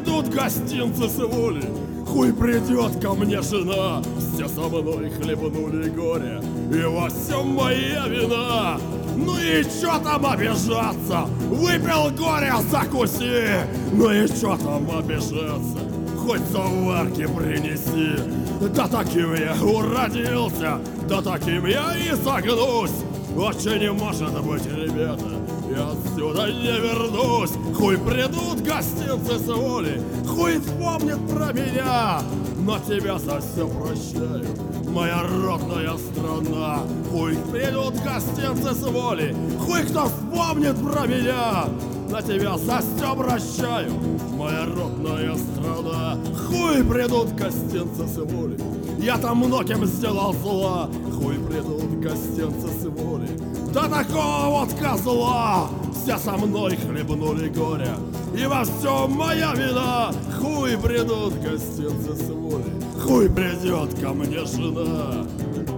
придут гостинцы с воли, хуй придет ко мне жена. Все со мной хлебнули горе, и во всем моя вина. Ну и чё там обижаться? Выпил горе, закуси. Ну и чё там обижаться? Хоть заварки принеси. Да таким я уродился, да таким я и согнусь. Очень не может быть, ребята, я отсюда не вернусь. Хуй придут гостинцы с воли, хуй вспомнит про меня. Но тебя за все прощаю, моя родная страна. Хуй придут гостинцы с воли, хуй кто вспомнит про меня. На тебя за все прощаю, моя родная страна. Хуй придут гостинцы с воли, я там многим сделал зла. Хуй придут гостинцы с воли, да такого вот козла. Все со мной хлебнули горя, и во всем моя вина. Хуй придут гостинцы с воли, хуй придет ко мне жена.